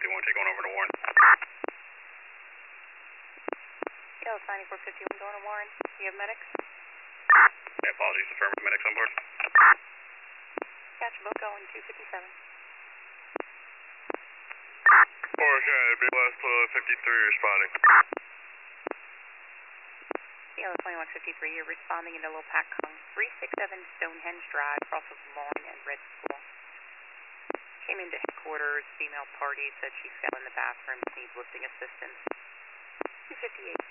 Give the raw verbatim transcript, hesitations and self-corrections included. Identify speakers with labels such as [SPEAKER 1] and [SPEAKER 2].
[SPEAKER 1] fifty-one, take one over to Warren.
[SPEAKER 2] Yeah, it's ninety-four fifty-one going to Warren. Do you have medics?
[SPEAKER 1] Yeah, apologies, affirmative, medics on board.
[SPEAKER 2] Gotcha, both going two fifty-seven.
[SPEAKER 1] Porsche, B L S fifty-three responding.
[SPEAKER 2] Yeah, twenty-one fifty-three, you're responding into Little Pack Kong, three sixty-seven Stonehenge Drive, across of Lauren and Red School. Came into headquarters, female party, said she's fell in the bathroom, needs lifting assistance. two fifty-eight.